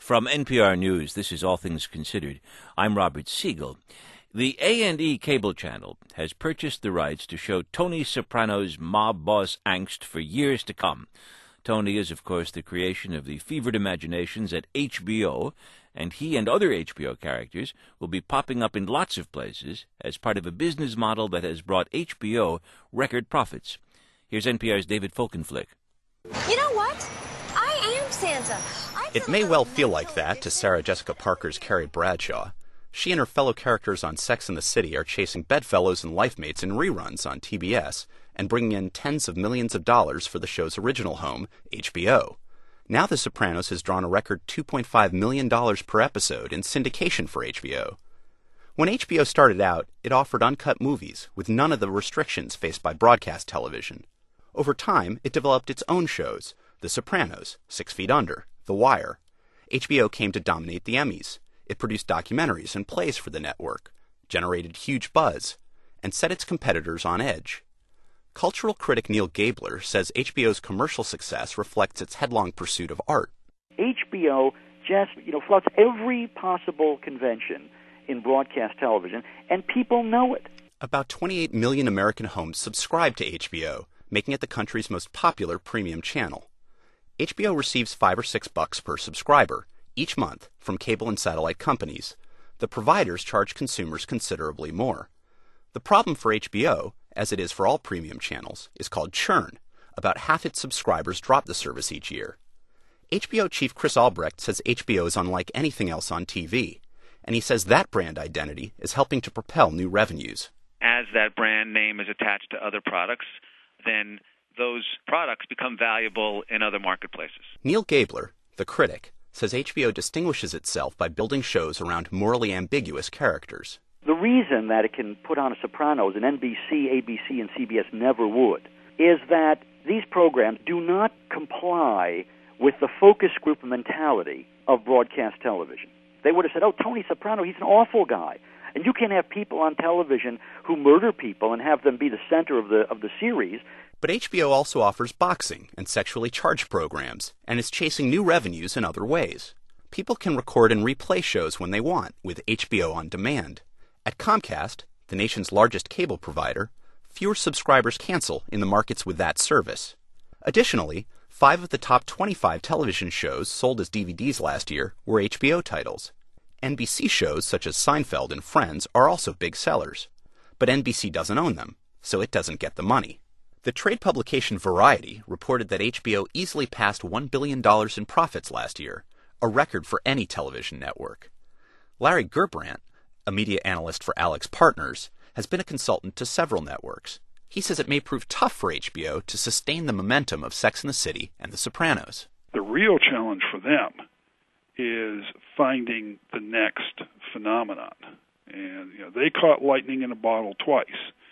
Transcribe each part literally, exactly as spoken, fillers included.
From N P R News, this is All Things Considered. I'm Robert Siegel. The A and E cable channel has purchased the rights to show Tony Soprano's mob boss angst for years to come. Tony is, of course, the creation of the fevered imaginations at H B O, and he and other H B O characters will be popping up in lots of places as part of a business model that has brought H B O record profits. Here's N P R's David Folkenflik. You know what? I am Santa. I It may well feel like that to Sarah Jessica Parker's Carrie Bradshaw. She and her fellow characters on Sex and the City are chasing bedfellows and lifemates in reruns on T B S and bringing in tens of millions of dollars for the show's original home, H B O. Now The Sopranos has drawn a record two point five million dollars per episode in syndication for H B O. When H B O started out, it offered uncut movies with none of the restrictions faced by broadcast television. Over time, it developed its own shows, The Sopranos, Six Feet Under, The Wire. H B O came to dominate the Emmys. It produced documentaries and plays for the network, generated huge buzz, and set its competitors on edge. Cultural critic Neil Gabler says H B O's commercial success reflects its headlong pursuit of art. H B O just, you know, flouts every possible convention in broadcast television, and people know it. About twenty-eight million American homes subscribe to H B O, making it the country's most popular premium channel. H B O receives five or six bucks per subscriber each month from cable and satellite companies. The providers charge consumers considerably more. The problem for H B O, as it is for all premium channels, is called churn. About half its subscribers drop the service each year. H B O chief Chris Albrecht says H B O is unlike anything else on T V, and he says that brand identity is helping to propel new revenues. As that brand name is attached to other products, then those products become valuable in other marketplaces. Neil Gabler, the critic, says H B O distinguishes itself by building shows around morally ambiguous characters. The reason that it can put on a Sopranos and N B C, A B C, and C B S never would is that these programs do not comply with the focus group mentality of broadcast television. They would have said, oh, Tony Soprano, he's an awful guy. And you can't have people on television who murder people and have them be the center of the of the series. But H B O also offers boxing and sexually charged programs, and is chasing new revenues in other ways. People can record and replay shows when they want with H B O On Demand. At Comcast, the nation's largest cable provider, fewer subscribers cancel in the markets with that service. Additionally, five of the top twenty-five television shows sold as D V Ds last year were H B O titles. N B C shows such as Seinfeld and Friends are also big sellers. But N B C doesn't own them, so it doesn't get the money. The trade publication Variety reported that H B O easily passed one billion dollars in profits last year, a record for any television network. Larry Gerbrandt, a media analyst for Alex Partners, has been a consultant to several networks. He says it may prove tough for H B O to sustain the momentum of Sex and the City and The Sopranos. The real challenge for them is finding the next phenomenon. And you know, they caught lightning in a bottle twice.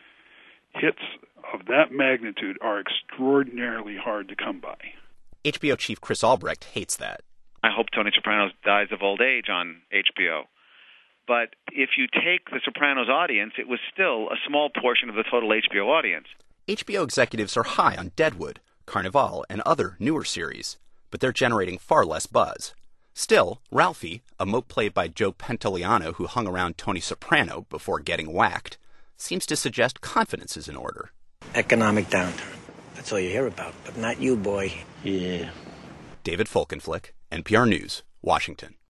Hits of that magnitude are extraordinarily hard to come by. H B O chief Chris Albrecht hates that. I hope Tony Soprano dies of old age on H B O. But if you take The Sopranos audience, it was still a small portion of the total H B O audience. H B O executives are high on Deadwood, Carnival, and other newer series, but they're generating far less buzz. Still, Ralphie, a mope played by Joe Pantoliano who hung around Tony Soprano before getting whacked, seems to suggest confidence is in order. Economic downturn. That's all you hear about, but not you, boy. Yeah. David Folkenflik, N P R News, Washington.